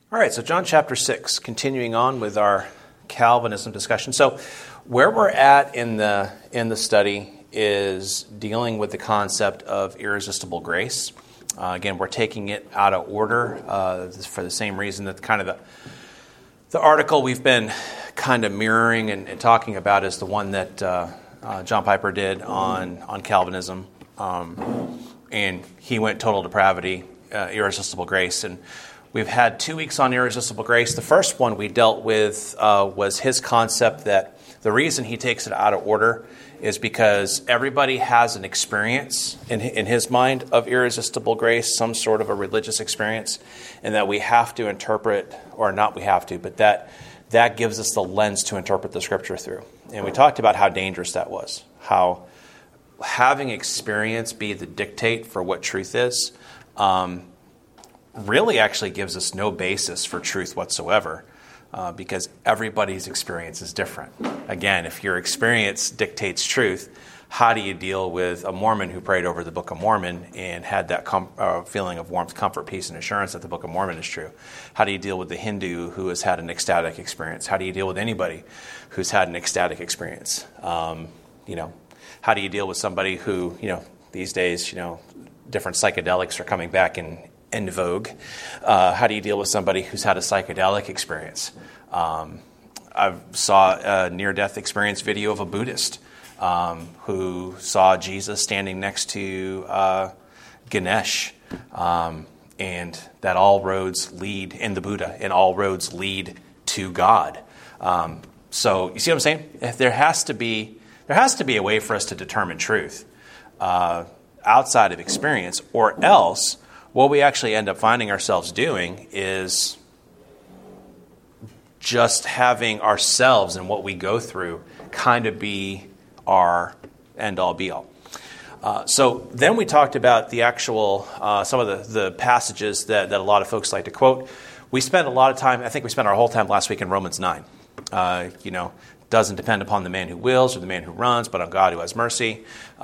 All right, so John chapter 6, continuing on with our Calvinism discussion. So where we're at in the study is dealing with the concept of irresistible grace. Again, we're taking it out of order for the same reason that the article we've been kind of mirroring and talking about is the one that John Piper did on Calvinism. And he went total depravity, irresistible grace. And we've had 2 weeks on irresistible grace. The first one we dealt with was his concept that the reason he takes it out of order is because everybody has an experience in his mind of irresistible grace, some sort of a religious experience, and that we have to interpret, or not we have to, but that gives us the lens to interpret the Scripture through. And we talked about how dangerous that was, how having experience be the dictate for what truth is really actually gives us no basis for truth whatsoever, because everybody's experience is different. Again, if your experience dictates truth, how do you deal with a Mormon who prayed over the Book of Mormon and had that feeling of warmth, comfort, peace, and assurance that the Book of Mormon is true? How do you deal with the Hindu who has had an ecstatic experience? How do you deal with anybody who's had an ecstatic experience? How do you deal with somebody who, these days, different psychedelics are coming back in vogue. How do you deal with somebody who's had a psychedelic experience? I saw a near-death experience video of a Buddhist who saw Jesus standing next to Ganesh, and that all roads lead in the Buddha, and all roads lead to God. So you see what I'm saying? There has to be a way for us to determine truth outside of experience, or else what we actually end up finding ourselves doing is just having ourselves and what we go through kind of be our end-all, be-all. So then we talked about the actual, some of the passages that a lot of folks like to quote. We spent a lot of time, I think we spent our whole time last week in Romans 9. Doesn't depend upon the man who wills or the man who runs, but on God who has mercy.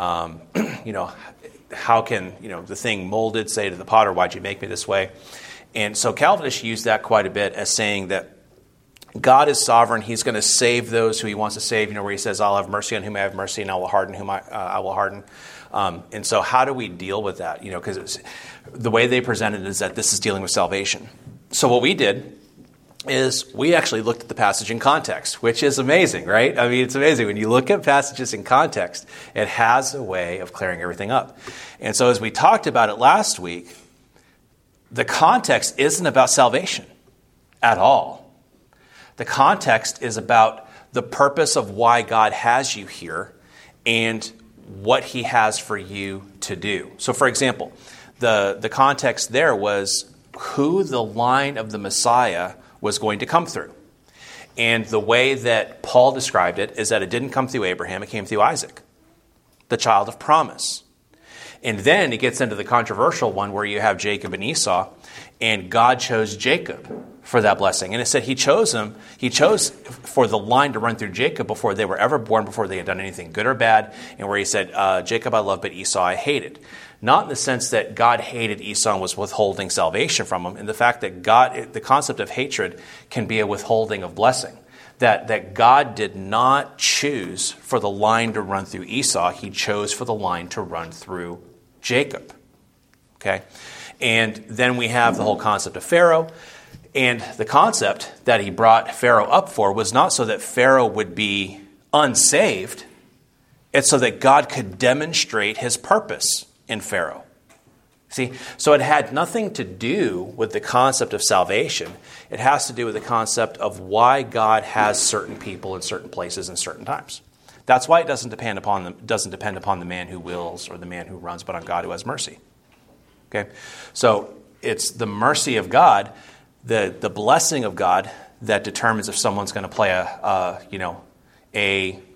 How can, the thing molded say to the potter, why'd you make me this way? And so Calvinists use that quite a bit as saying that God is sovereign. He's going to save those who he wants to save, where he says, I'll have mercy on whom I have mercy, and I will harden whom I will harden. And so how do we deal with that? Because the way they present it is that this is dealing with salvation. So what we did is we actually looked at the passage in context, which is amazing, right? I mean, it's amazing. When you look at passages in context, it has a way of clearing everything up. And so as we talked about it last week, the context isn't about salvation at all. The context is about the purpose of why God has you here and what he has for you to do. So for example, the context there was who the line of the Messiah was going to come through. And the way that Paul described it is that it didn't come through Abraham, it came through Isaac, the child of promise. And then it gets into the controversial one where you have Jacob and Esau, and God chose Jacob for that blessing. And it said he chose for the line to run through Jacob before they were ever born, before they had done anything good or bad, and where he said, Jacob I love, but Esau I hated. Not in the sense that God hated Esau and was withholding salvation from him, and the fact that the concept of hatred can be a withholding of blessing. That God did not choose for the line to run through Esau, he chose for the line to run through Jacob. Okay? And then we have the whole concept of Pharaoh, and the concept that he brought Pharaoh up for was not so that Pharaoh would be unsaved, it's so that God could demonstrate his purpose in Pharaoh. See, so it had nothing to do with the concept of salvation. It has to do with the concept of why God has certain people in certain places and certain times. That's why it doesn't depend upon the man who wills or the man who runs, but on God who has mercy. Okay, so it's the mercy of God, the blessing of God that determines if someone's going to play a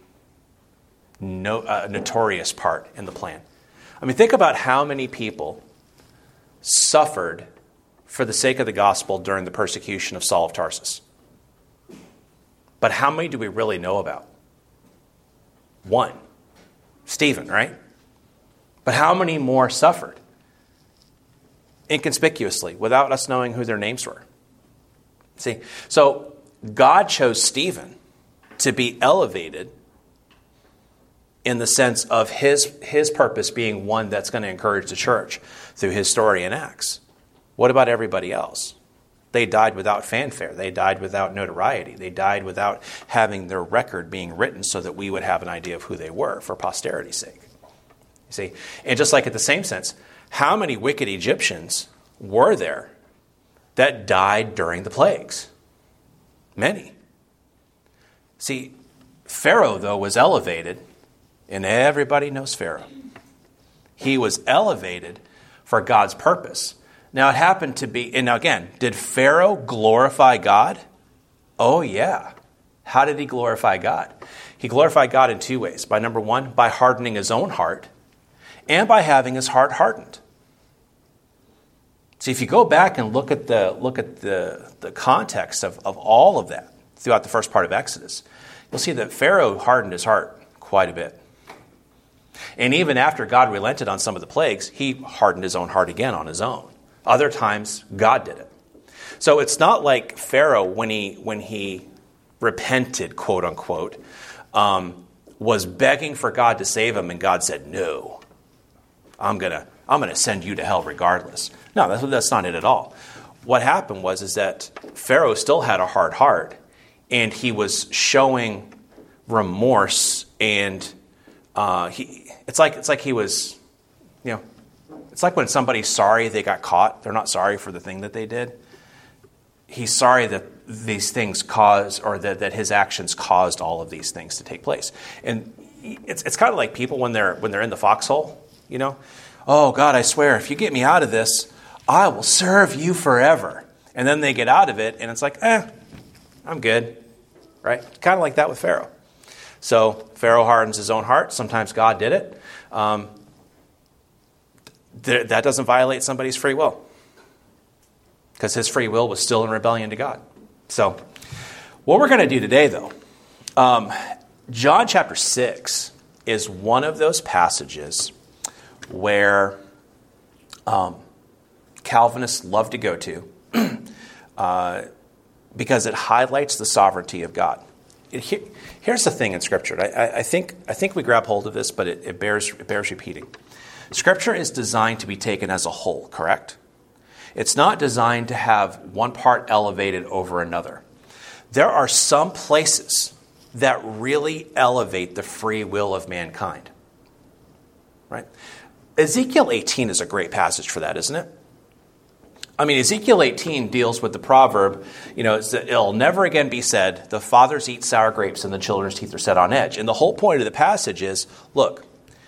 notorious part in the plan. I mean, think about how many people suffered for the sake of the gospel during the persecution of Saul of Tarsus. But how many do we really know about? One. Stephen, right? But how many more suffered? Inconspicuously, without us knowing who their names were. See, so God chose Stephen to be elevated in the sense of his purpose being one that's going to encourage the church through his story in Acts. What about everybody else? They died without fanfare. They died without notoriety. They died without having their record being written so that we would have an idea of who they were for posterity's sake. You see? And just like in the same sense, how many wicked Egyptians were there that died during the plagues? Many. See, Pharaoh, though, was elevated, and everybody knows Pharaoh. He was elevated for God's purpose. Now, it happened to be, and now again, did Pharaoh glorify God? Oh, yeah. How did he glorify God? He glorified God in two ways. By number one, by hardening his own heart, and by having his heart hardened. See, if you go back and look at the context of all of that throughout the first part of Exodus, you'll see that Pharaoh hardened his heart quite a bit. And even after God relented on some of the plagues, he hardened his own heart again on his own. Other times, God did it. So it's not like Pharaoh, when he repented, quote unquote, was begging for God to save him, and God said, "No, I'm gonna send you to hell regardless." No, that's not it at all. What happened was that Pharaoh still had a hard heart, and he was showing remorse, and it's like he was, it's like when somebody's sorry they got caught. They're not sorry for the thing that they did. He's sorry that these things caused, or that his actions caused all of these things to take place. And it's kind of like people when they're in the foxhole, Oh, God, I swear, if you get me out of this, I will serve you forever. And then they get out of it, and it's like, I'm good, right? Kind of like that with Pharaoh. So Pharaoh hardens his own heart. Sometimes God did it. That doesn't violate somebody's free will, because his free will was still in rebellion to God. So what we're going to do today, though, John chapter 6 is one of those passages where Calvinists love to go to because it highlights the sovereignty of God. Here's the thing in Scripture. I think we grab hold of this, but it bears repeating. Scripture is designed to be taken as a whole, correct? It's not designed to have one part elevated over another. There are some places that really elevate the free will of mankind, right? Ezekiel 18 is a great passage for that, isn't it? I mean, Ezekiel 18 deals with the proverb, it'll never again be said, the fathers eat sour grapes and the children's teeth are set on edge. And the whole point of the passage is, look,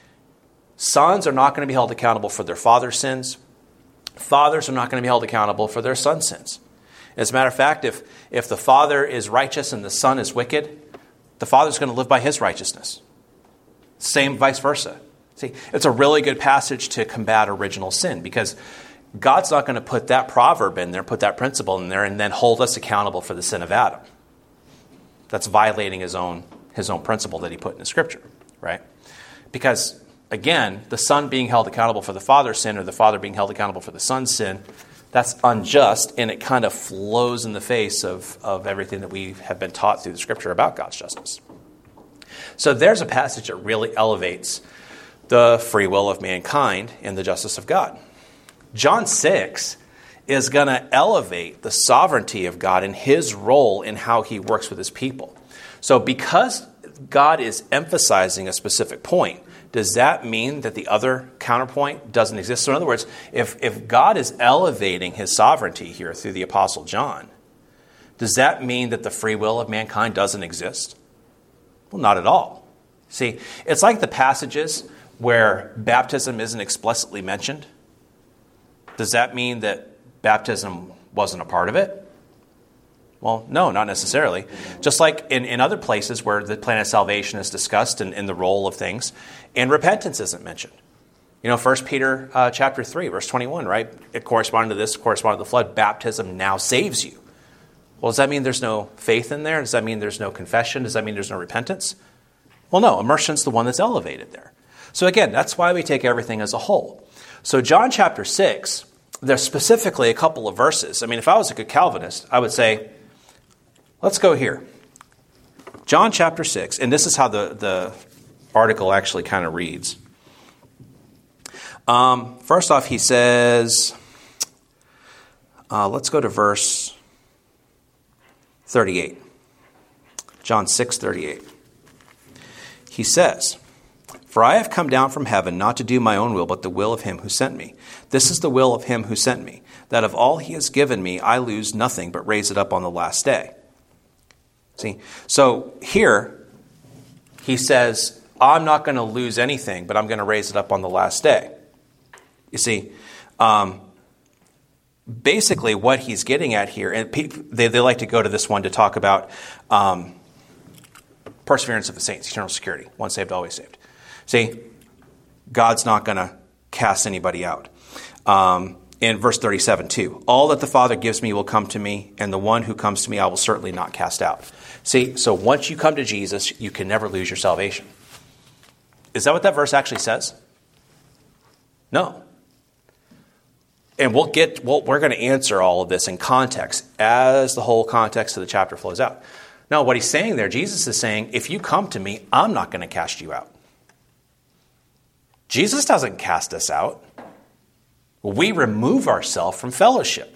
sons are not going to be held accountable for their father's sins. Fathers are not going to be held accountable for their son's sins. As a matter of fact, if the father is righteous and the son is wicked, the father's going to live by his righteousness. Same vice versa. See, it's a really good passage to combat original sin, because God's not going to put that proverb in there, put that principle in there, and then hold us accountable for the sin of Adam. That's violating his own principle that he put in the Scripture, right? Because, again, the son being held accountable for the father's sin, or the father being held accountable for the son's sin, that's unjust, and it kind of flows in the face of everything that we have been taught through the Scripture about God's justice. So there's a passage that really elevates the free will of mankind and the justice of God. John 6 is going to elevate the sovereignty of God and his role in how he works with his people. So because God is emphasizing a specific point, does that mean that the other counterpoint doesn't exist? So in other words, if God is elevating his sovereignty here through the Apostle John, does that mean that the free will of mankind doesn't exist? Well, not at all. See, it's like the passages where baptism isn't explicitly mentioned. Does that mean that baptism wasn't a part of it? Well, no, not necessarily. Just like in other places where the plan of salvation is discussed and the role of things, and repentance isn't mentioned. 1 Peter chapter 3, verse 21, right? It corresponded to this, corresponded to the flood. Baptism now saves you. Well, does that mean there's no faith in there? Does that mean there's no confession? Does that mean there's no repentance? Well, no, immersion's the one that's elevated there. So again, that's why we take everything as a whole. So John chapter 6, there's specifically a couple of verses. I mean, if I was a good Calvinist, I would say, let's go here. John chapter 6, and this is how the article actually kind of reads. First off, he says, let's go to verse 38. John 6:38. He says, "For I have come down from heaven not to do my own will, but the will of him who sent me. This is the will of him who sent me, that of all he has given me, I lose nothing, but raise it up on the last day." See, so here he says, I'm not going to lose anything, but I'm going to raise it up on the last day. You see, basically what he's getting at here, and they like to go to this one to talk about perseverance of the saints, eternal security, once saved, always saved. See, God's not going to cast anybody out. In verse 37 too, all that the Father gives me will come to me, and the one who comes to me I will certainly not cast out. See, so once you come to Jesus, you can never lose your salvation. Is that what that verse actually says? No. And we're going to answer all of this in context as the whole context of the chapter flows out. No, what he's saying there, Jesus is saying, if you come to me, I'm not going to cast you out. Jesus doesn't cast us out. We remove ourselves from fellowship.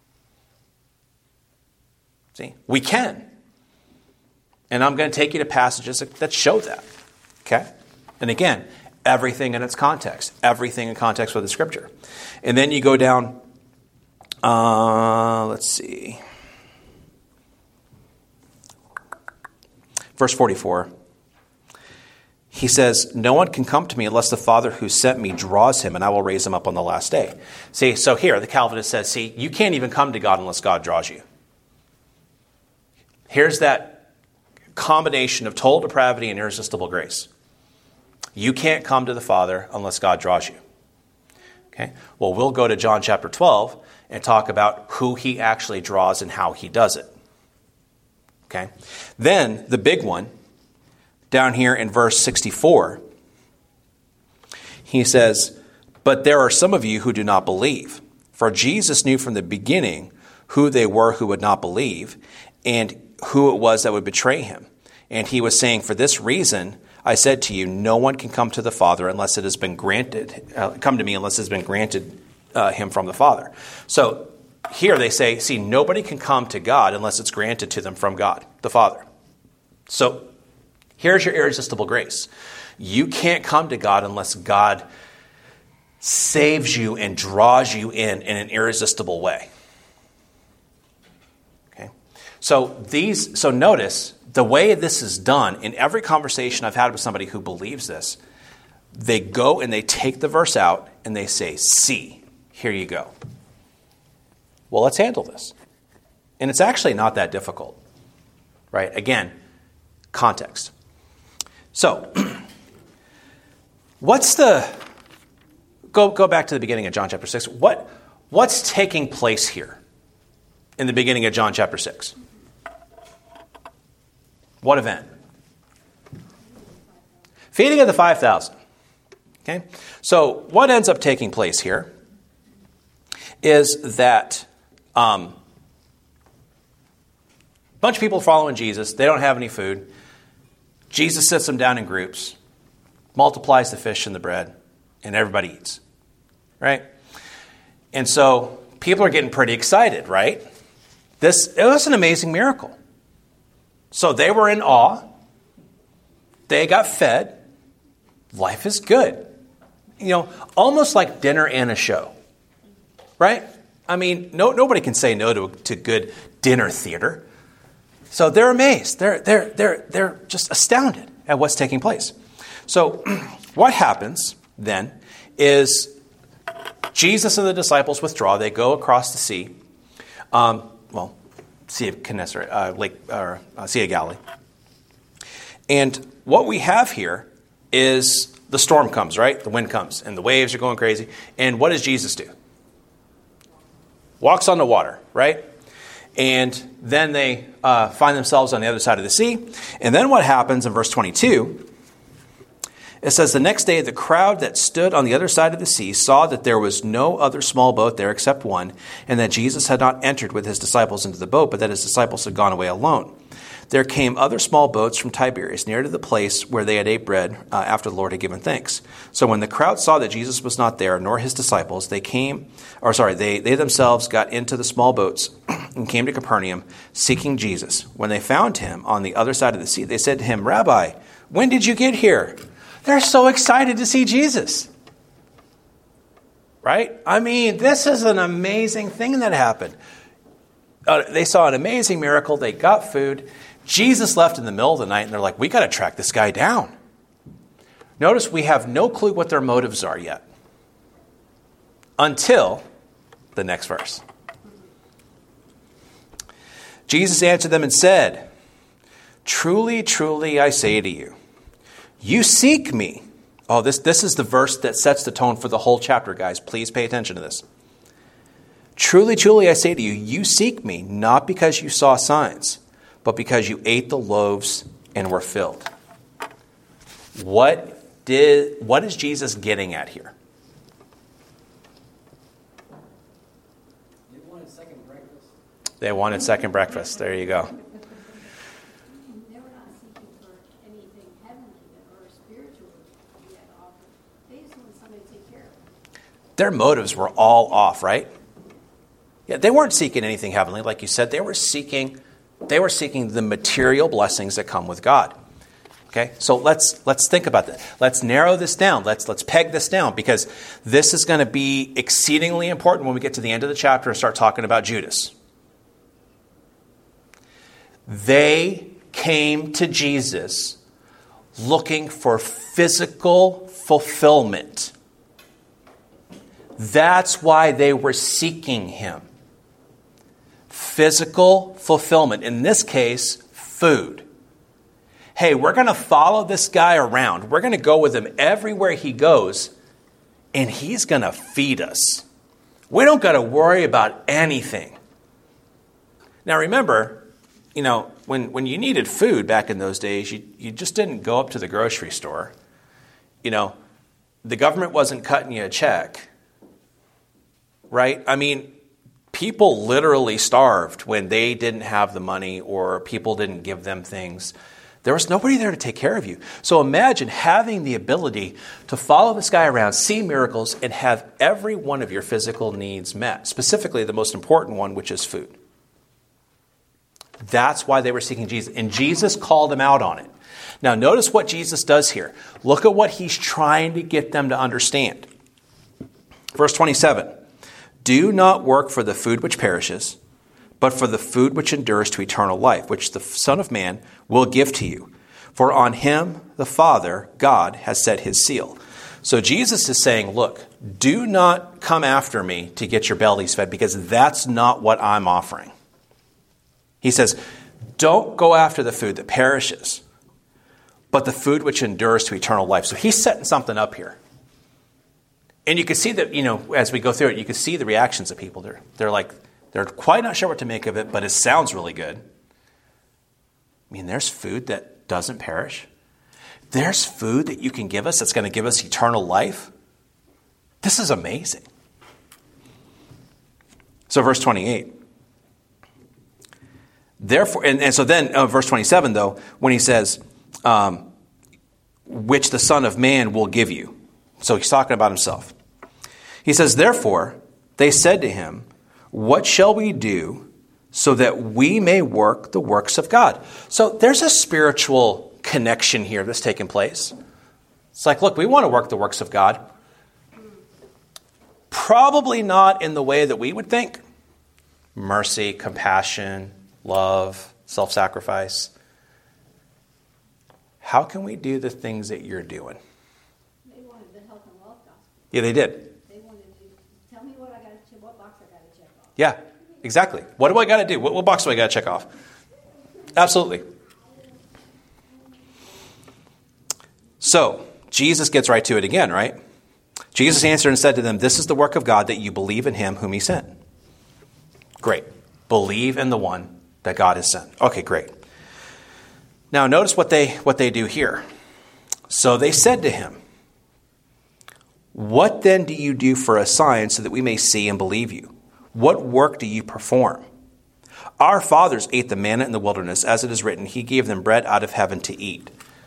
See, we can. And I'm going to take you to passages that show that. Okay? And again, everything in its context. Everything in context with the Scripture. And then you go down, let's see. Verse 44. He says, no one can come to me unless the Father who sent me draws him, and I will raise him up on the last day. See, so here the Calvinist says, see, you can't even come to God unless God draws you. Here's that combination of total depravity and irresistible grace. You can't come to the Father unless God draws you. Okay? Well, we'll go to John chapter 12 and talk about who he actually draws and how he does it. Okay? Then the big one, down here in verse 64, he says, but there are some of you who do not believe. For Jesus knew from the beginning who they were who would not believe and who it was that would betray him. And he was saying, for this reason, I said to you, no one can come to the Father unless it has been granted, come to me unless it has been granted him from the Father. So here they say, see, nobody can come to God unless it's granted to them from God, the Father. So here's your irresistible grace. You can't come to God unless God saves you and draws you in an irresistible way. Okay? So notice the way this is done in every conversation I've had with somebody who believes this, they go and they take the verse out and they say, see, here you go. Well, let's handle this. And it's actually not that difficult. Right? Again, context. So, go back to the beginning of John chapter 6. What's taking place here in the beginning of John chapter 6? What event? Feeding of the 5,000. Okay? So what ends up taking place here is that a bunch of people following Jesus. They don't have any food. Jesus sits them down in groups, multiplies the fish and the bread, and everybody eats. Right? And so people are getting pretty excited, right? It was an amazing miracle. So they were in awe. They got fed. Life is good. Almost like dinner and a show. Right? I mean, nobody can say no to good dinner theater. So they're amazed. They're just astounded at what's taking place. So what happens then is Jesus and the disciples withdraw. They go across the sea. Sea of Gennesaret, Sea of Galilee. And what we have here is the storm comes, right? The wind comes, and the waves are going crazy. And what does Jesus do? Walks on the water, right? And then they find themselves on the other side of the sea. And then what happens in verse 22 It says, the next day the crowd that stood on the other side of the sea saw that there was no other small boat there except one, and that Jesus had not entered with his disciples into the boat, but that his disciples had gone away alone. There came other small boats from Tiberias, near to the place where they had ate bread after the Lord had given thanks. So when the crowd saw that Jesus was not there, nor his disciples, they themselves got into the small boats and came to Capernaum, seeking Jesus. When they found him on the other side of the sea, they said to him, Rabbi, when did you get here? They're so excited to see Jesus. Right? I mean, this is an amazing thing that happened. They saw an amazing miracle. They got food. Jesus left in the middle of the night, and they're like, we got to track this guy down. Notice we have no clue what their motives are yet. Until the next verse. Jesus answered them and said, truly, truly, I say to you, you seek me. Oh, this is the verse that sets the tone for the whole chapter, guys. Please pay attention to this. Truly, truly, I say to you, you seek me, not because you saw signs, but because you ate the loaves and were filled. What is Jesus getting at here? They wanted second breakfast. They wanted second breakfast. There you go. They were not seeking for anything heavenly or spiritual that we had to offer. They just wanted somebody to take care of them. Their motives were all off, right? Yeah, they weren't seeking anything heavenly, like you said. They were seeking the material blessings that come with God. Okay, so let's think about that. Let's narrow this down. Let's peg this down, because this is going to be exceedingly important when we get to the end of the chapter and start talking about Judas. They came to Jesus looking for physical fulfillment. That's why they were seeking him. Physical fulfillment. In this case, food. Hey, we're going to follow this guy around. We're going to go with him everywhere he goes, and he's going to feed us. We don't got to worry about anything. Now remember, when you needed food back in those days, you just didn't go up to the grocery store. The government wasn't cutting you a check. Right? I mean, people literally starved when they didn't have the money or people didn't give them things. There was nobody there to take care of you. So imagine having the ability to follow this guy around, see miracles, and have every one of your physical needs met. Specifically, the most important one, which is food. That's why they were seeking Jesus. And Jesus called them out on it. Now, notice what Jesus does here. Look at what he's trying to get them to understand. Verse 27. Do not work for the food which perishes, but for the food which endures to eternal life, which the Son of Man will give to you. For on him the Father, God, has set his seal. So Jesus is saying, look, do not come after me to get your bellies fed, because that's not what I'm offering. He says, don't go after the food that perishes, but the food which endures to eternal life. So he's setting something up here. And you can see that, as we go through it, you can see the reactions of people. They're quite not sure what to make of it, but it sounds really good. I mean, there's food that doesn't perish. There's food that you can give us that's going to give us eternal life. This is amazing. So verse 28. Therefore, and so then verse 27, though, when he says, which the Son of Man will give you. So he's talking about himself. He says, therefore, they said to him, what shall we do so that we may work the works of God? So there's a spiritual connection here that's taking place. It's like, look, we want to work the works of God. Probably not in the way that we would think. Mercy, compassion, love, self-sacrifice. How can we do the things that you're doing? They wanted the health and wealth gospel. Yeah, they did. They wanted to tell me what box I got to check off. Yeah, exactly. What do I got to do? What box do I got to check off? Absolutely. So, Jesus gets right to it again, right? Jesus answered and said to them, this is the work of God, that you believe in him whom he sent. Great. Believe in the one that God has sent. Okay, great. Now, notice what they do here. So they said to him, "What then do you do for a sign so that we may see and believe you? What work do you perform? Our fathers ate the manna in the wilderness, as it is written, he gave them bread out of heaven to eat."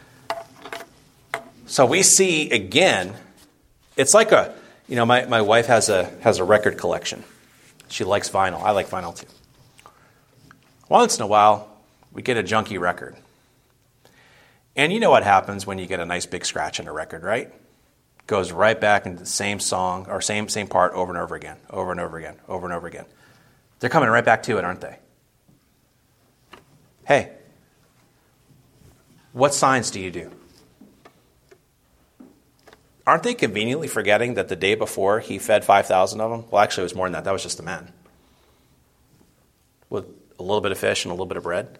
So we see again, it's like my wife has a record collection. She likes vinyl. I like vinyl too. Once in a while, we get a junky record. And you know what happens when you get a nice big scratch in a record, right? Goes right back into the same song or same part over and over again, over and over again, over and over again. They're coming right back to it, aren't they? Hey, what signs do you do? Aren't they conveniently forgetting that the day before he fed 5,000 of them? Well, actually, it was more than that. That was just the men. With a little bit of fish and a little bit of bread.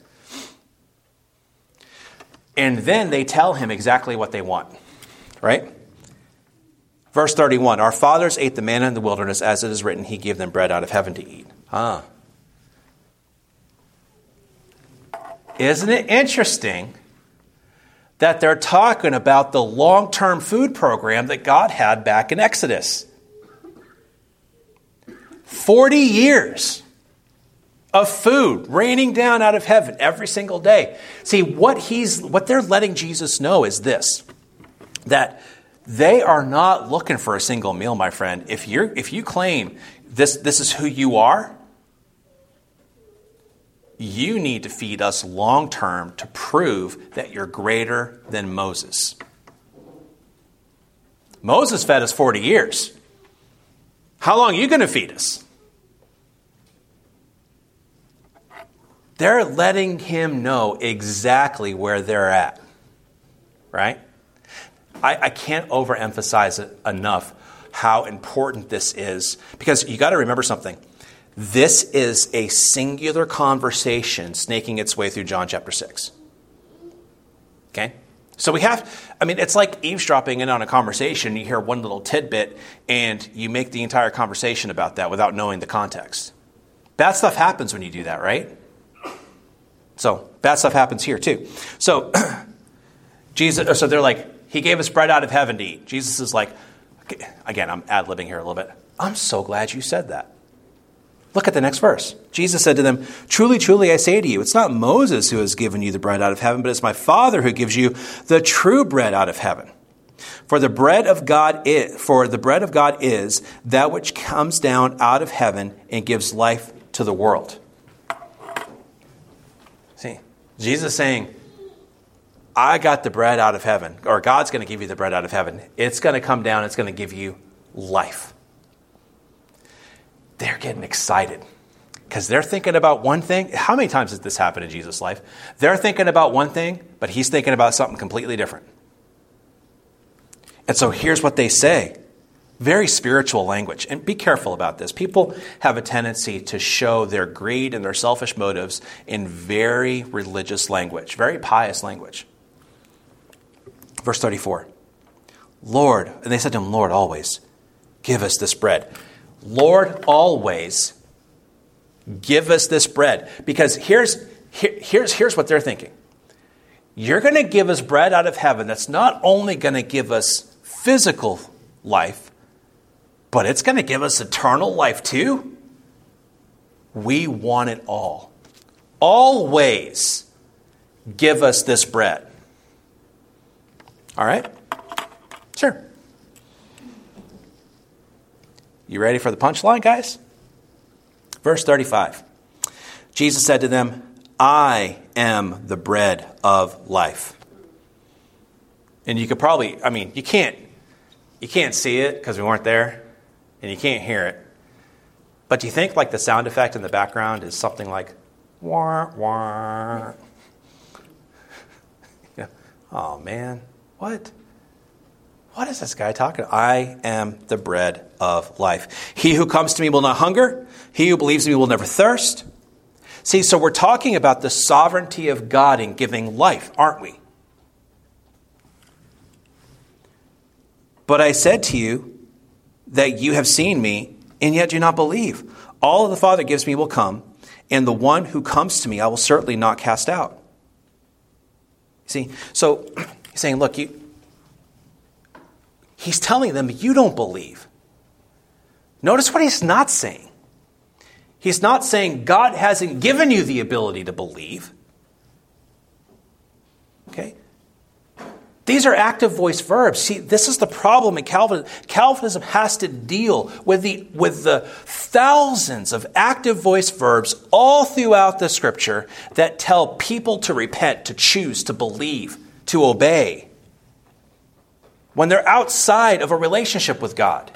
And then they tell him exactly what they want, right? Verse 31, our fathers ate the manna in the wilderness, as it is written, he gave them bread out of heaven to eat. Isn't it interesting that they're talking about the long-term food program that God had back in Exodus? 40 years of food raining down out of heaven every single day. See, what they're letting Jesus know is this, that they are not looking for a single meal, my friend. If you claim this is who you are, you need to feed us long term to prove that you're greater than Moses. Moses fed us 40 years. How long are you going to feed us? They're letting him know exactly where they're at, right? I can't overemphasize it enough how important this is, because you got to remember something. This is a singular conversation snaking its way through John chapter 6. Okay? So it's like eavesdropping in on a conversation. You hear one little tidbit and you make the entire conversation about that without knowing the context. Bad stuff happens when you do that, right? So bad stuff happens here too. So so they're like, he gave us bread out of heaven to eat. Jesus is like, again, I'm ad-libbing here a little bit. I'm so glad you said that. Look at the next verse. Jesus said to them, "Truly, truly, I say to you, it's not Moses who has given you the bread out of heaven, but it's my Father who gives you the true bread out of heaven. For the bread of God is that which comes down out of heaven and gives life to the world." See, Jesus is saying, I got the bread out of heaven, or God's going to give you the bread out of heaven. It's going to come down. It's going to give you life. They're getting excited because they're thinking about one thing. How many times has this happened in Jesus' life? They're thinking about one thing, but he's thinking about something completely different. And so here's what they say. Very spiritual language. And be careful about this. People have a tendency to show their greed and their selfish motives in very religious language, very pious language. Verse 34. Lord, and they said to him, Lord, always give us this bread. Lord, always give us this bread. Because here's what they're thinking. You're going to give us bread out of heaven that's not only going to give us physical life, but it's going to give us eternal life too. We want it all. Always give us this bread. All right? Sure. You ready for the punchline, guys? Verse 35. Jesus said to them, I am the bread of life. And you could probably, you can't see it because we weren't there, and you can't hear it. But do you think like the sound effect in the background is something like, wah, wah? Yeah. Oh, man. What? What is this guy talking about? I am the bread of life. He who comes to me will not hunger. He who believes in me will never thirst. See, so we're talking about the sovereignty of God in giving life, aren't we? But I said to you that you have seen me, and yet do not believe. All of the Father gives me will come, and the one who comes to me I will certainly not cast out. See, so he's saying, look, He's telling them, you don't believe. Notice what he's not saying. He's not saying God hasn't given you the ability to believe. Okay? These are active voice verbs. See, this is the problem in Calvinism. Calvinism has to deal with the thousands of active voice verbs all throughout the Scripture that tell people to repent, to choose, to believe, to obey, when they're outside of a relationship with God.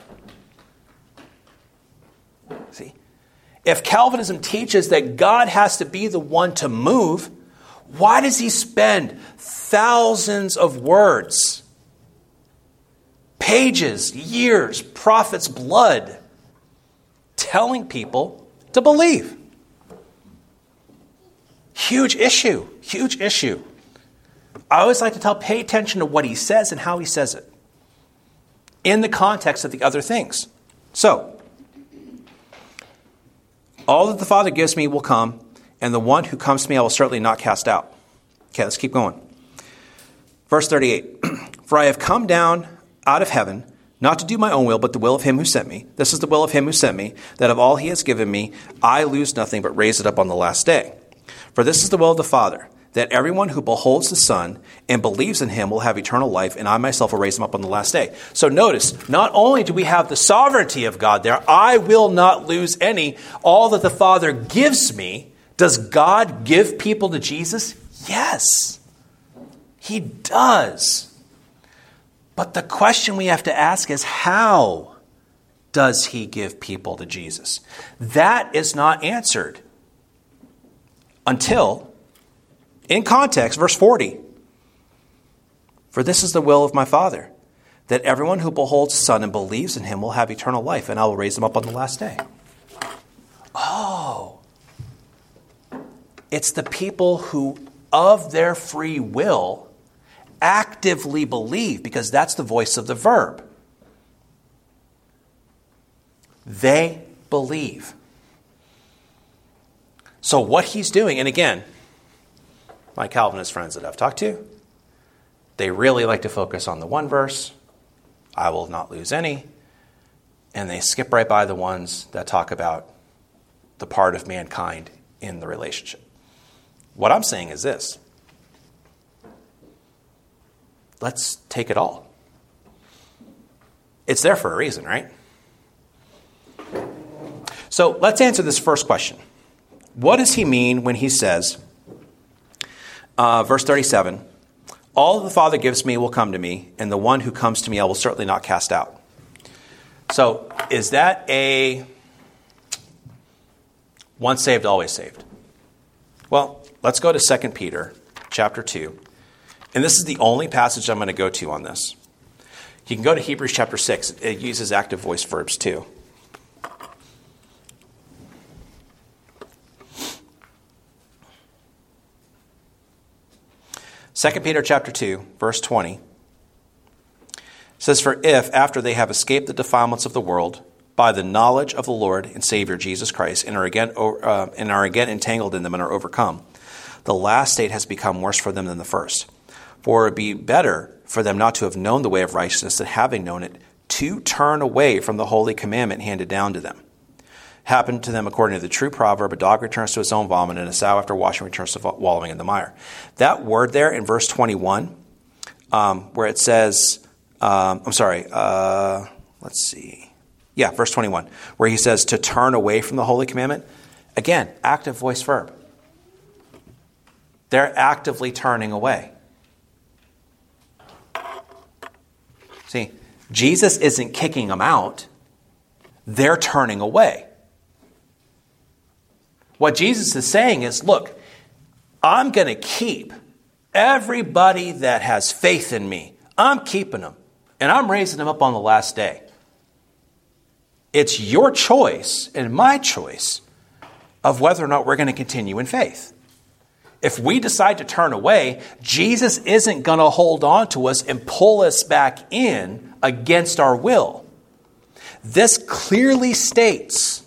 See, if Calvinism teaches that God has to be the one to move, why does he spend thousands of words, pages, years, prophets' blood, telling people to believe? Huge issue, huge issue. I always like to pay attention to what he says and how he says it in the context of the other things. So, all that the Father gives me will come, and the one who comes to me I will certainly not cast out. Okay, let's keep going. Verse 38, for I have come down out of heaven, not to do my own will, but the will of him who sent me. This is the will of him who sent me, that of all he has given me, I lose nothing, but raise it up on the last day. For this is the will of the Father, that everyone who beholds the Son and believes in him will have eternal life, and I myself will raise him up on the last day. So notice, not only do we have the sovereignty of God there, I will not lose any. All that the Father gives me. Does God give people to Jesus? Yes, he does. But the question we have to ask is, how does he give people to Jesus? That is not answered until, in context, verse 40. For this is the will of my Father, that everyone who beholds the Son and believes in him will have eternal life, and I will raise them up on the last day. Oh, it's the people who, of their free will, actively believe, because that's the voice of the verb. They believe. So what he's doing, and again, my Calvinist friends that I've talked to, they really like to focus on the one verse, I will not lose any, and they skip right by the ones that talk about the part of mankind in the relationship. What I'm saying is this. Let's take it all. It's there for a reason, right? So let's answer this first question. What does he mean when he says, verse 37, all the Father gives me will come to me, and the one who comes to me I will certainly not cast out. So is that a once saved, always saved? Well, let's go to 2 Peter chapter 2. And this is the only passage I'm going to go to on this. You can go to Hebrews chapter 6. It uses active voice verbs too. Second Peter chapter 2, verse 20 says, for if, after they have escaped the defilements of the world, by the knowledge of the Lord and Savior Jesus Christ, and are again entangled in them and are overcome, the last state has become worse for them than the first. For it would be better for them not to have known the way of righteousness than having known it, to turn away from the holy commandment handed down to them. Happened to them according to the true proverb, a dog returns to its own vomit, and a sow after washing returns to wallowing in the mire. That word there in verse 21, where it says, verse 21, where he says to turn away from the holy commandment. Again, active voice verb. They're actively turning away. See, Jesus isn't kicking them out. They're turning away. What Jesus is saying is, look, I'm going to keep everybody that has faith in me. I'm keeping them, and I'm raising them up on the last day. It's your choice and my choice of whether or not we're going to continue in faith. If we decide to turn away, Jesus isn't going to hold on to us and pull us back in against our will. This clearly states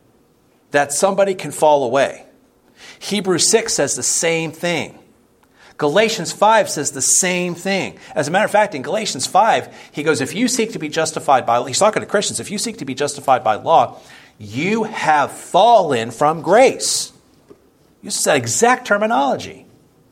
that somebody can fall away. Hebrews 6 says the same thing. Galatians 5 says the same thing. As a matter of fact, in Galatians 5, he goes, if you seek to be justified by law, he's talking to Christians, if you seek to be justified by law, you have fallen from grace. Uses that exact terminology.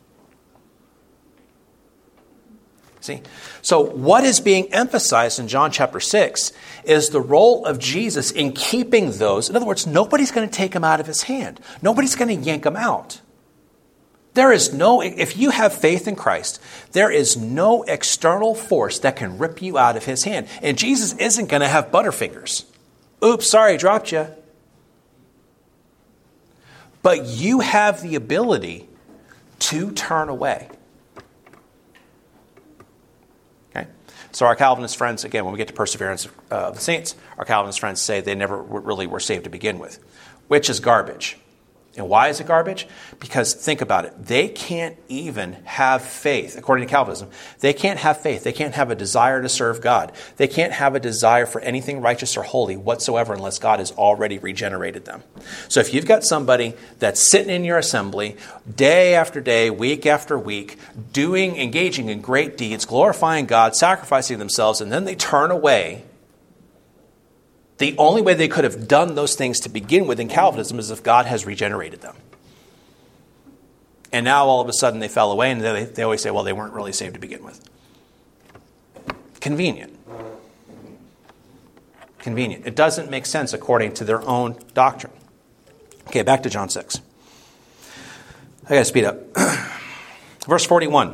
See? So what is being emphasized in John chapter 6 is the role of Jesus in keeping those. In other words, nobody's going to take them out of his hand. Nobody's going to yank them out. There is no, if you have faith in Christ, there is no external force that can rip you out of his hand. And Jesus isn't going to have butterfingers. Oops, sorry, dropped you. But you have the ability to turn away. Okay? So our Calvinist friends, again, when we get to Perseverance of the Saints, our Calvinist friends say they never really were saved to begin with, which is garbage. And why is it garbage? Because think about it. They can't even have faith. According to Calvinism, they can't have faith. They can't have a desire to serve God. They can't have a desire for anything righteous or holy whatsoever unless God has already regenerated them. So if you've got somebody that's sitting in your assembly day after day, week after week, engaging in great deeds, glorifying God, sacrificing themselves, and then they turn away, the only way they could have done those things to begin with in Calvinism is if God has regenerated them. And now all of a sudden they fell away, and they always say, well, they weren't really saved to begin with. Convenient. Convenient. It doesn't make sense according to their own doctrine. Okay, back to John 6. I got to speed up. Verse 41.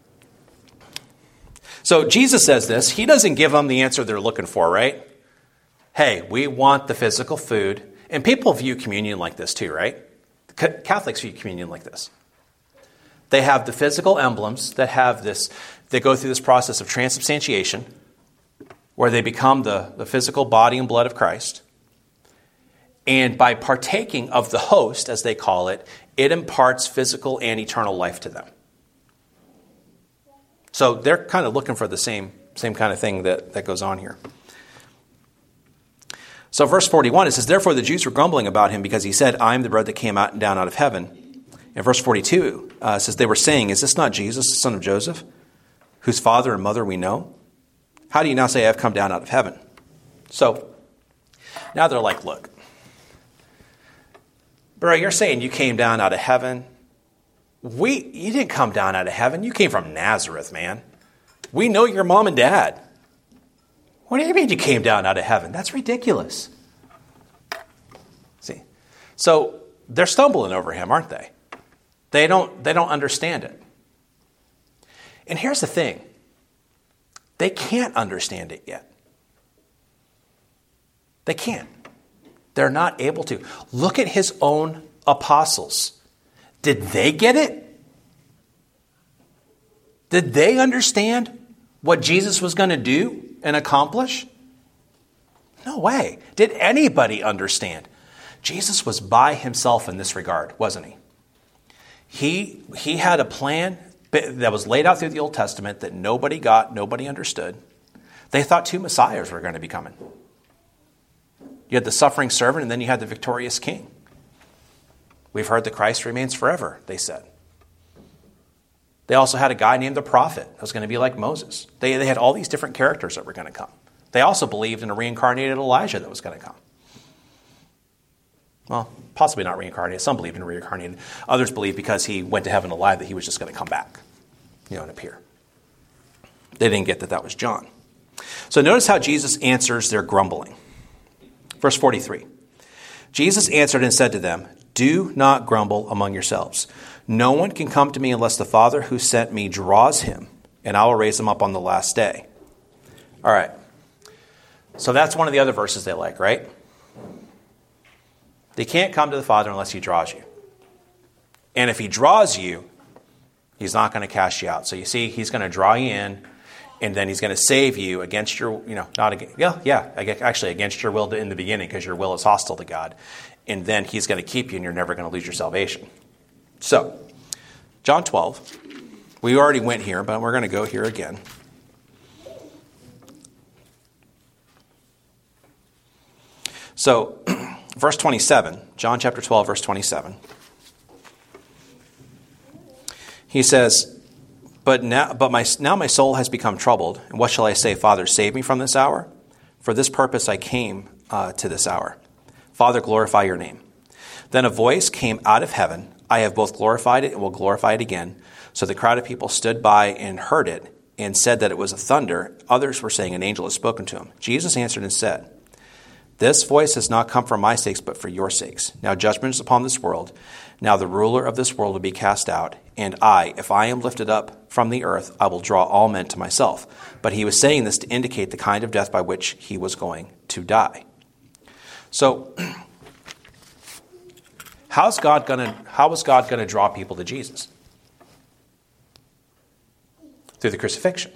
So Jesus says this. He doesn't give them the answer they're looking for, right? Hey, we want the physical food. And people view communion like this too, right? Catholics view communion like this. They have the physical emblems that have this, they go through this process of transubstantiation, where they become the physical body and blood of Christ. And by partaking of the host, as they call it, it imparts physical and eternal life to them. So they're kind of looking for the same kind of thing that goes on here. So verse 41, it says, therefore the Jews were grumbling about him because he said, I am the bread that came down out of heaven. And verse 42 says, they were saying, is this not Jesus, the son of Joseph, whose father and mother we know? How do you now say I have come down out of heaven? So now they're like, look, bro, you're saying you came down out of heaven. You didn't come down out of heaven. You came from Nazareth, man. We know your mom and dad. What do you mean you came down out of heaven? That's ridiculous. See? So they're stumbling over him, aren't they? They don't understand it. And here's the thing. They can't understand it yet. They can't. They're not able to. Look at his own apostles. Did they get it? Did they understand what Jesus was going to do and accomplish? No way. Did anybody understand? Jesus was by himself in this regard, wasn't he? He had a plan that was laid out through the Old Testament that nobody got, nobody understood. They thought two messiahs were going to be coming. You had the suffering servant, and then you had the victorious king. We've heard that Christ remains forever, they said. They also had a guy named the prophet that was going to be like Moses. They had all these different characters that were going to come. They also believed in a reincarnated Elijah that was going to come. Well, possibly not reincarnated. Some believed in reincarnated. Others believed because he went to heaven alive that he was just going to come back, and appear. They didn't get that was John. So notice how Jesus answers their grumbling. Verse 43. Jesus answered and said to them, do not grumble among yourselves. No one can come to me unless the Father who sent me draws him, and I will raise him up on the last day. All right. So that's one of the other verses they like, right? They can't come to the Father unless he draws you. And if he draws you, he's not going to cast you out. So you see, he's going to draw you in, and then he's going to save you against your, actually against your will in the beginning, because your will is hostile to God. And then he's going to keep you, and you're never going to lose your salvation. So, John 12. We already went here, but we're going to go here again. So, verse 27, John chapter 12, verse 27. He says, now my soul has become troubled. And what shall I say? Father, save me from this hour. For this purpose I came to this hour. Father, glorify your name. Then a voice came out of heaven. I have both glorified it and will glorify it again. So the crowd of people stood by and heard it and said that it was a thunder. Others were saying an angel has spoken to him. Jesus answered and said, this voice has not come for my sakes, but for your sakes. Now judgment is upon this world. Now the ruler of this world will be cast out. And I, if I am lifted up from the earth, I will draw all men to myself. But he was saying this to indicate the kind of death by which he was going to die. So, how is God going to draw people to Jesus? Through the crucifixion.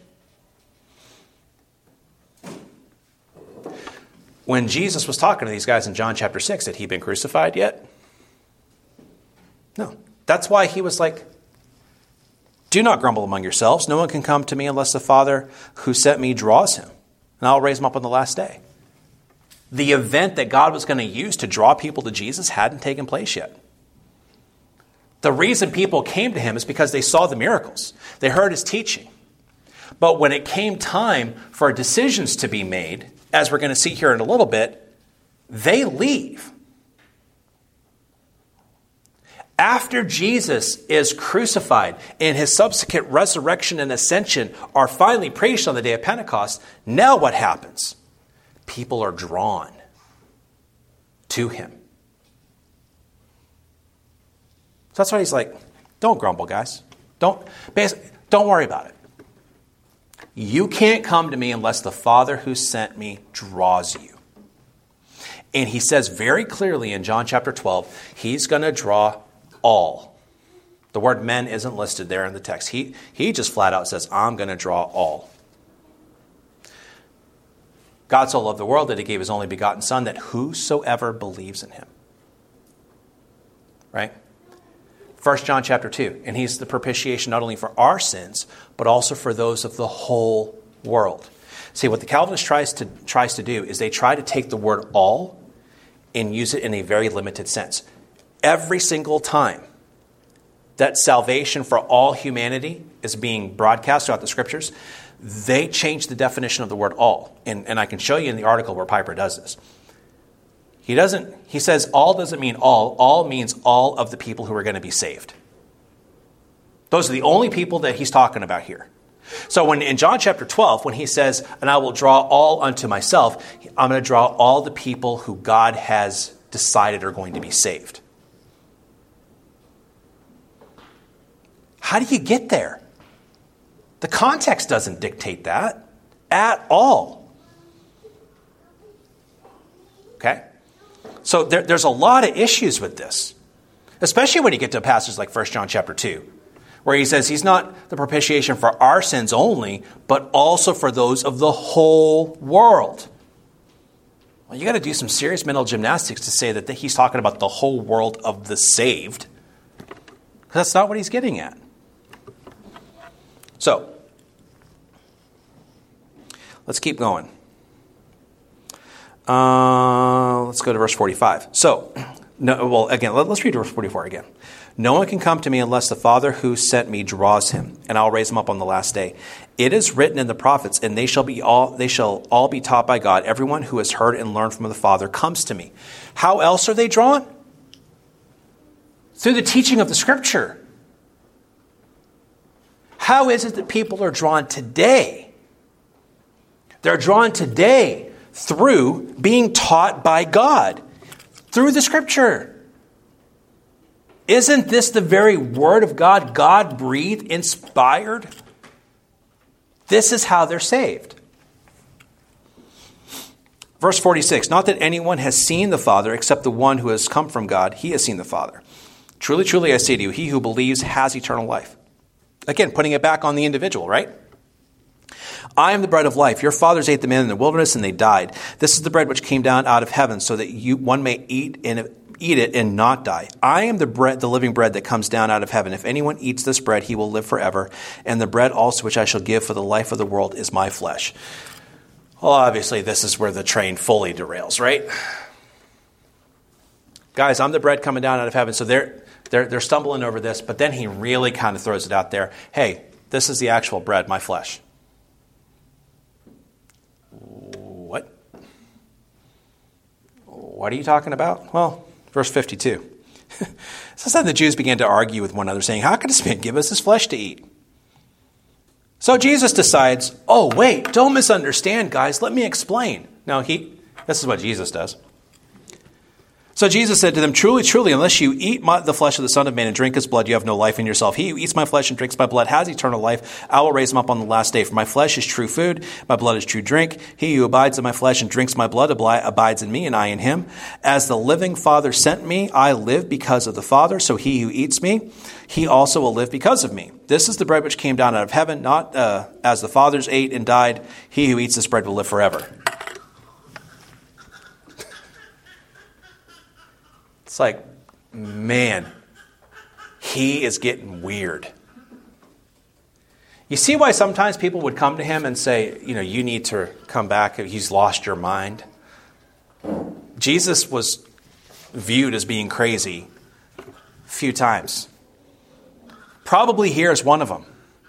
When Jesus was talking to these guys in John chapter 6, had he been crucified yet? No. That's why he was like, do not grumble among yourselves. No one can come to me unless the Father who sent me draws him. And I'll raise him up on the last day. The event that God was going to use to draw people to Jesus hadn't taken place yet. The reason people came to him is because they saw the miracles. They heard his teaching. But when it came time for decisions to be made, as we're going to see here in a little bit, they leave. After Jesus is crucified and his subsequent resurrection and ascension are finally preached on the day of Pentecost, now what happens? People are drawn to him. So that's why he's like, don't grumble, guys. Don't worry about it. You can't come to me unless the Father who sent me draws you. And he says very clearly in John chapter 12, he's going to draw all. The word men isn't listed there in the text. He just flat out says, I'm going to draw all. God so loved the world that he gave his only begotten Son, that whosoever believes in him. Right? 1 John chapter 2. And he's the propitiation not only for our sins, but also for those of the whole world. See, what the Calvinist tries to do is they try to take the word all and use it in a very limited sense. Every single time that salvation for all humanity is being broadcast throughout the scriptures, they change the definition of the word all. And I can show you in the article where Piper does this. He says all doesn't mean all. All means all of the people who are going to be saved. Those are the only people that he's talking about here. So when in John chapter 12, when he says, and I will draw all unto myself, I'm going to draw all the people who God has decided are going to be saved. How do you get there? The context doesn't dictate that at all. Okay? So there's a lot of issues with this, especially when you get to passages like 1 John chapter 2, where he says he's not the propitiation for our sins only, but also for those of the whole world. Well, you got to do some serious mental gymnastics to say that he's talking about the whole world of the saved. That's not what he's getting at. So, let's keep going. Let's go to verse 45. So, let's read verse 44 again. No one can come to me unless the Father who sent me draws him, and I'll raise him up on the last day. It is written in the prophets, and they shall all be taught by God. Everyone who has heard and learned from the Father comes to me. How else are they drawn? Through the teaching of the Scripture. How is it that people are drawn today? They're drawn today through being taught by God, through the Scripture. Isn't this the very Word of God, God-breathed, inspired? This is how they're saved. Verse 46, not that anyone has seen the Father except the one who has come from God. He has seen the Father. Truly, truly, I say to you, he who believes has eternal life. Again, putting it back on the individual, right? I am the bread of life. Your fathers ate the manna in the wilderness and they died. This is the bread which came down out of heaven so that one may eat it and not die. I am the bread, the living bread that comes down out of heaven. If anyone eats this bread, he will live forever. And the bread also which I shall give for the life of the world is my flesh. Well, obviously, this is where the train fully derails, right? Guys, I'm the bread coming down out of heaven. So They're stumbling over this, but then he really kind of throws it out there. Hey, this is the actual bread, my flesh. What? What are you talking about? Well, verse 52. So then the Jews began to argue with one another, saying, how could this man give us his flesh to eat? So Jesus decides, oh, wait, don't misunderstand, guys. Let me explain. No, this is what Jesus does. So Jesus said to them, truly, truly, unless you eat the flesh of the Son of Man and drink his blood, you have no life in yourself. He who eats my flesh and drinks my blood has eternal life. I will raise him up on the last day. For my flesh is true food, my blood is true drink. He who abides in my flesh and drinks my blood abides in me, and I in him. As the living Father sent me, I live because of the Father. So he who eats me, he also will live because of me. This is the bread which came down out of heaven, not as the fathers ate and died. He who eats this bread will live forever. It's like, man, he is getting weird. You see why sometimes people would come to him and say, you need to come back. He's lost your mind. Jesus was viewed as being crazy a few times. Probably here is one of them.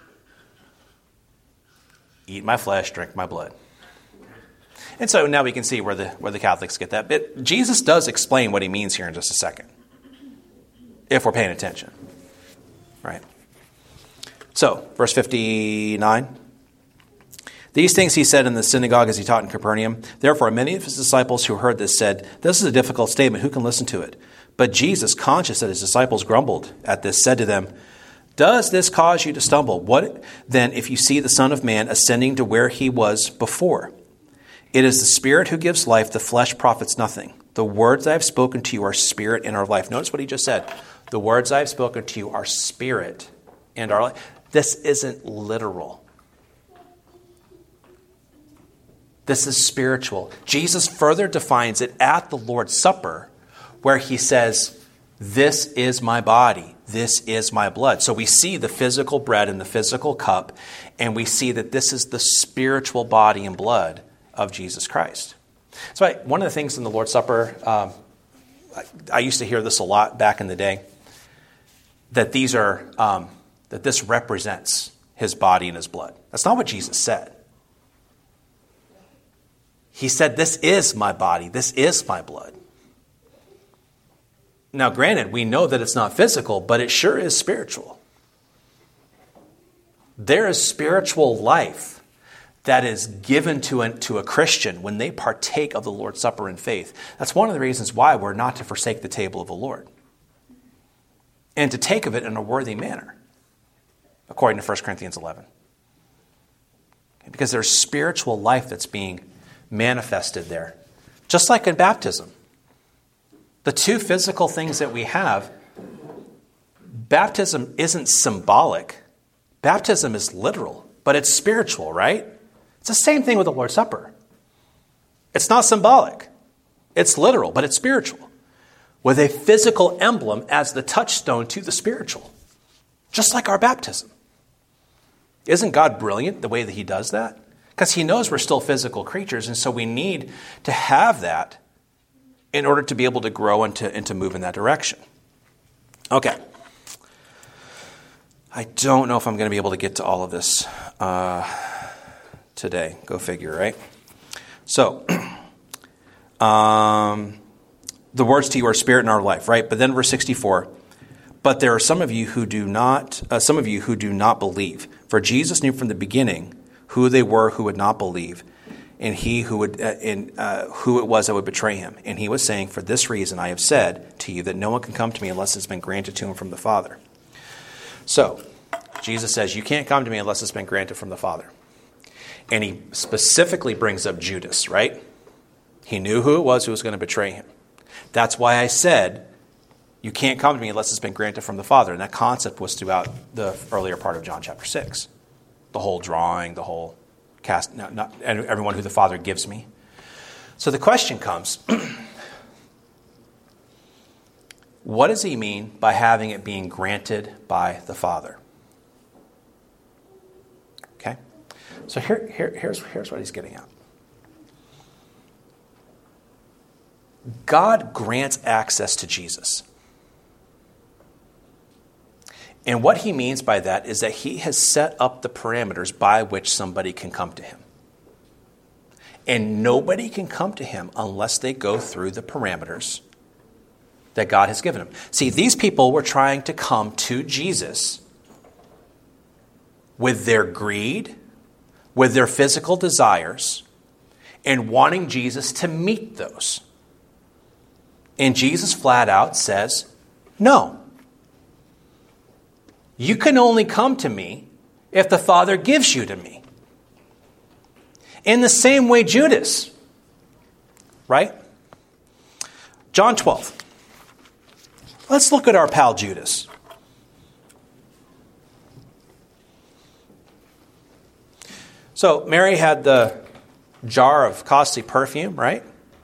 Eat my flesh, drink my blood. And so now we can see where the Catholics get that. But Jesus does explain what he means here in just a second, if we're paying attention. Right? So, verse 59. These things he said in the synagogue as he taught in Capernaum. Therefore, many of his disciples who heard this said, this is a difficult statement. Who can listen to it? But Jesus, conscious that his disciples grumbled at this, said to them, does this cause you to stumble? What then if you see the Son of Man ascending to where he was before? It is the Spirit who gives life, the flesh profits nothing. The words I have spoken to you are spirit and are life. Notice what he just said. The words I have spoken to you are spirit and are life. This isn't literal. This is spiritual. Jesus further defines it at the Lord's Supper, where he says, this is my body, this is my blood. So we see the physical bread and the physical cup, and we see that this is the spiritual body and blood of Jesus Christ. So one of the things in the Lord's Supper, I used to hear this a lot back in the day, that that this represents his body and his blood. That's not what Jesus said. He said, this is my body, this is my blood. Now, granted, we know that it's not physical, but it sure is spiritual. There is spiritual life that is given to a Christian when they partake of the Lord's Supper in faith. That's one of the reasons why we're not to forsake the table of the Lord. And to take of it in a worthy manner, according to 1 Corinthians 11. Because there's spiritual life that's being manifested there. Just like in baptism. The two physical things that we have, baptism isn't symbolic. Baptism is literal, but it's spiritual, right? It's the same thing with the Lord's Supper. It's not symbolic. It's literal, but it's spiritual. With a physical emblem as the touchstone to the spiritual. Just like our baptism. Isn't God brilliant the way that he does that? Because he knows we're still physical creatures, and so we need to have that in order to be able to grow and to move in that direction. Okay. I don't know if I'm going to be able to get to all of this today. Go figure, right? So, the words to you are spirit and are life, right? But then verse 64, but there are some of you who do not believe. For Jesus knew from the beginning who they were who would not believe, and who it was that would betray him. And he was saying, for this reason I have said to you that no one can come to me unless it's been granted to him from the Father. So, Jesus says, you can't come to me unless it's been granted from the Father. And he specifically brings up Judas, right? He knew who it was who was going to betray him. That's why I said, you can't come to me unless it's been granted from the Father. And that concept was throughout the earlier part of John chapter 6. The whole drawing, the whole cast, not everyone who the Father gives me. So the question comes, what does he mean by having it being granted by the Father? Okay? So here's what he's getting at. God grants access to Jesus. And what he means by that is that he has set up the parameters by which somebody can come to him. And nobody can come to him unless they go through the parameters that God has given them. See, these people were trying to come to Jesus with their greed, with their physical desires, and wanting Jesus to meet those. And Jesus flat out says, no. You can only come to me if the Father gives you to me. In the same way, Judas, right? John 12. Let's look at our pal Judas. So Mary had the jar of costly perfume, right?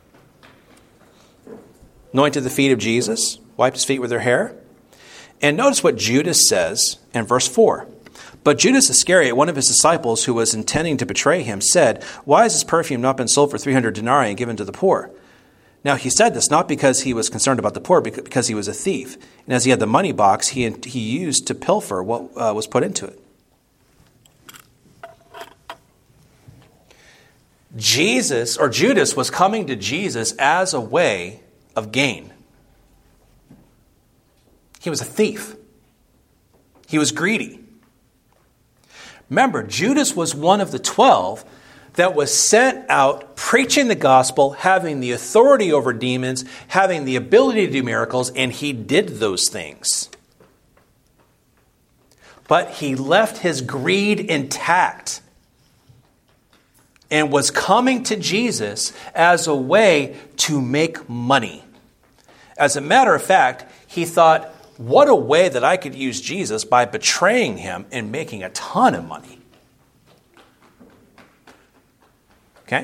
Anointed the feet of Jesus, wiped his feet with her hair. And notice what Judas says in verse 4. But Judas Iscariot, one of his disciples who was intending to betray him, said, "Why has this perfume not been sold for 300 denarii and given to the poor?" Now he said this not because he was concerned about the poor, but because he was a thief. And as he had the money box, he used to pilfer what was put into it. Judas was coming to Jesus as a way of gain. He was a thief. He was greedy. Remember, Judas was one of the 12 that was sent out preaching the gospel, having the authority over demons, having the ability to do miracles, and he did those things. But he left his greed intact and was coming to Jesus as a way to make money. As a matter of fact, he thought, what a way that I could use Jesus by betraying him and making a ton of money. Okay?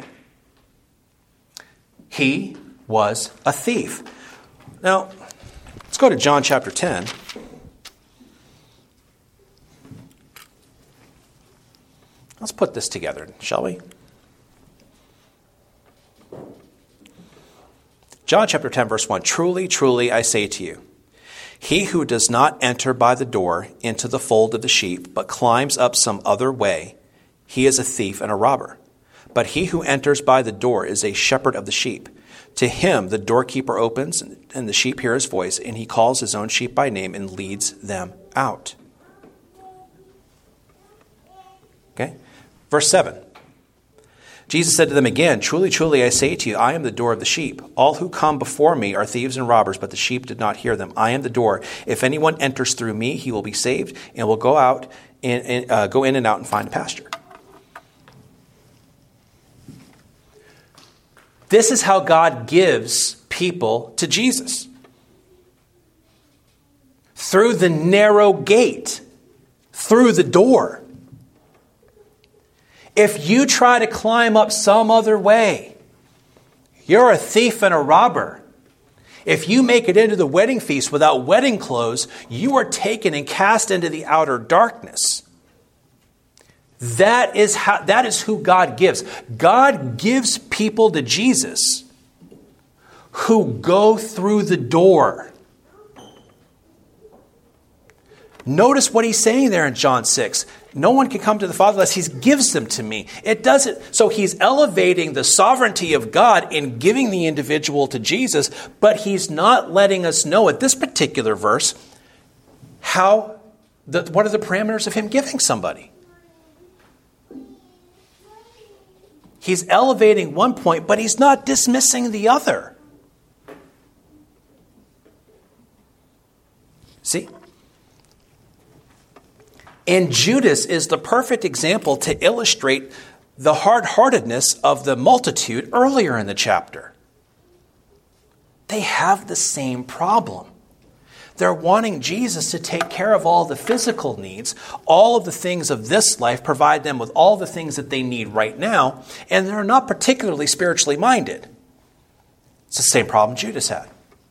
He was a thief. Now, let's go to John chapter 10. Let's put this together, shall we? John chapter 10, verse 1. Truly, truly, I say to you, he who does not enter by the door into the fold of the sheep, but climbs up some other way, he is a thief and a robber. But he who enters by the door is a shepherd of the sheep. To him the doorkeeper opens, and the sheep hear his voice, and he calls his own sheep by name and leads them out. Okay? Verse 7. Jesus said to them again, Truly, truly, I say to you, I am the door of the sheep. All who come before me are thieves and robbers, but the sheep did not hear them. I am the door. If anyone enters through me, he will be saved and will go in and out and find pasture. This is how God gives people to Jesus. Through the narrow gate, through the door. If you try to climb up some other way, you're a thief and a robber. If you make it into the wedding feast without wedding clothes, you are taken and cast into the outer darkness. That is who God gives. God gives people to Jesus who go through the door. Notice what he's saying there in John 6. No one can come to the Father unless he gives them to me. It doesn't. So he's elevating the sovereignty of God in giving the individual to Jesus, but he's not letting us know at this particular verse what are the parameters of him giving somebody. He's elevating one point, but he's not dismissing the other. See? And Judas is the perfect example to illustrate the hard-heartedness of the multitude earlier in the chapter. They have the same problem. They're wanting Jesus to take care of all the physical needs, all of the things of this life, provide them with all the things that they need right now, and they're not particularly spiritually minded. It's the same problem Judas had.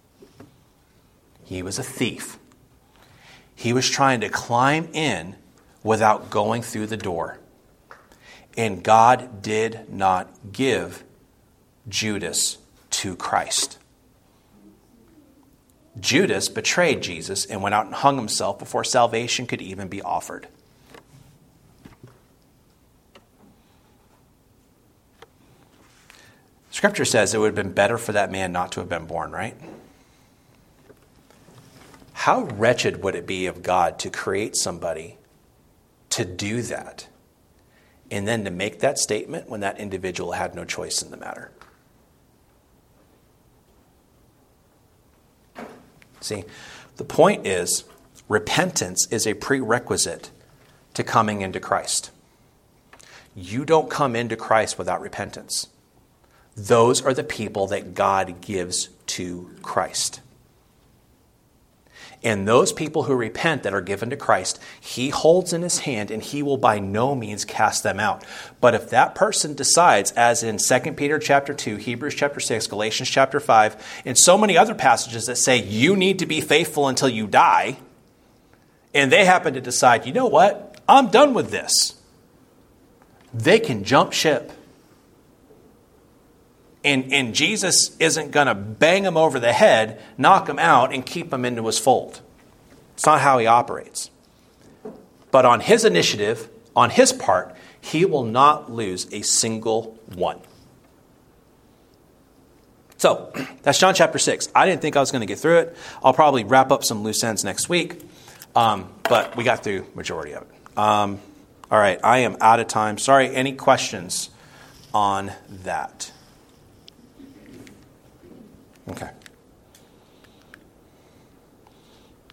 He was a thief. He was trying to climb in without going through the door. And God did not give Judas to Christ. Judas betrayed Jesus and went out and hung himself before salvation could even be offered. Scripture says it would have been better for that man not to have been born, right? How wretched would it be of God to create somebody to do that and then to make that statement when that individual had no choice in the matter? See, the point is repentance is a prerequisite to coming into Christ. You don't come into Christ without repentance. Those are the people that God gives to Christ. And those people who repent that are given to Christ, he holds in his hand and he will by no means cast them out. But if that person decides, as in 2 Peter chapter 2, Hebrews chapter 6, Galatians chapter 5, and so many other passages that say you need to be faithful until you die, and they happen to decide, you know what, I'm done with this, they can jump ship. And Jesus isn't going to bang him over the head, knock him out, and keep him into his fold. It's not how he operates. But on his initiative, on his part, he will not lose a single one. So, that's John chapter 6. I didn't think I was going to get through it. I'll probably wrap up some loose ends next week. But we got through majority of it. All right, I am out of time. Sorry, any questions on that? Okay.